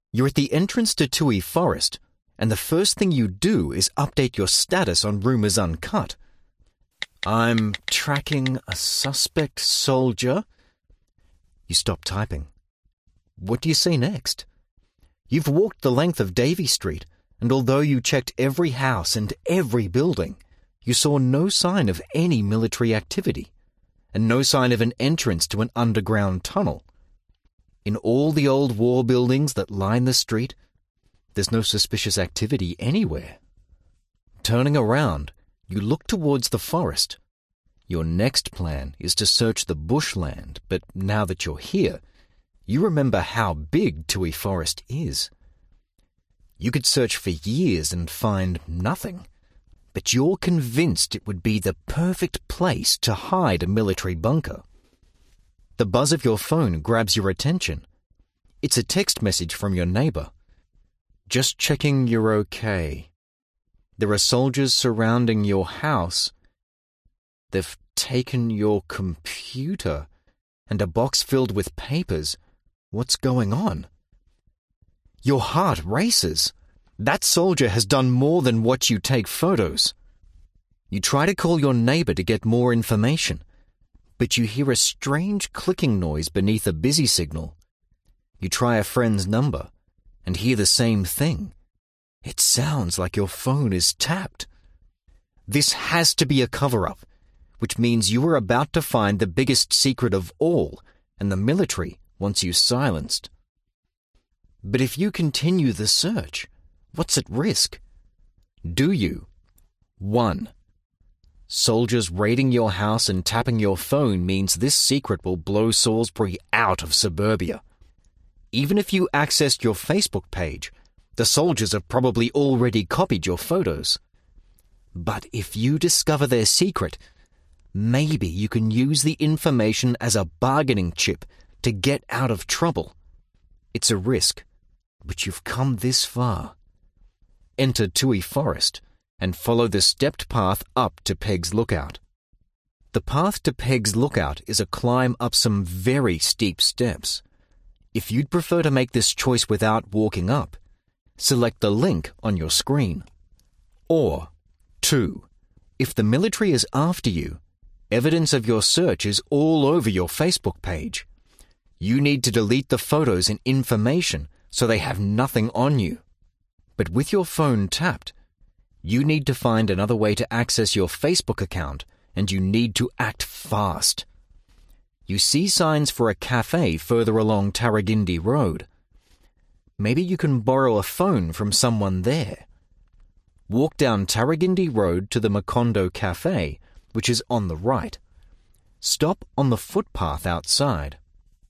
You're at the entrance to Tui Forest, and the first thing you do is update your status on Rumors Uncut. I'm tracking a suspect soldier. You stop typing. What do you see next? You've walked the length of Davy Street, and although you checked every house and every building, you saw no sign of any military activity, and no sign of an entrance to an underground tunnel. In all the old war buildings that line the street, there's no suspicious activity anywhere. Turning around, you look towards the forest. Your next plan is to search the bushland, but now that you're here, you remember how big Tui Forest is. You could search for years and find nothing, but you're convinced it would be the perfect place to hide a military bunker. The buzz of your phone grabs your attention. It's a text message from your neighbor. Just checking you're okay. There are soldiers surrounding your house. They've taken your computer and a box filled with papers. What's going on? Your heart races. That soldier has done more than watch you take photos. You try to call your neighbor to get more information, but you hear a strange clicking noise beneath a busy signal. You try a friend's number and hear the same thing. It sounds like your phone is tapped. This has to be a cover-up, which means you are about to find the biggest secret of all, and the military wants you silenced. But if you continue the search, what's at risk? Do you? 1. Soldiers raiding your house and tapping your phone means this secret will blow Salisbury out of suburbia. Even if you accessed your Facebook page, the soldiers have probably already copied your photos. But if you discover their secret, maybe you can use the information as a bargaining chip to get out of trouble. It's a risk, but you've come this far. Enter Tui Forest and follow the stepped path up to Peg's Lookout. The path to Peg's Lookout is a climb up some very steep steps. If you'd prefer to make this choice without walking up, select the link on your screen. Or 2. If the military is after you, evidence of your search is all over your Facebook page. You need to delete the photos and information so they have nothing on you. But with your phone tapped, you need to find another way to access your Facebook account, and you need to act fast. You see signs for a cafe further along Tarragindi Road. Maybe you can borrow a phone from someone there. Walk down Tarragindi Road to the Macondo Cafe, which is on the right. Stop on the footpath outside.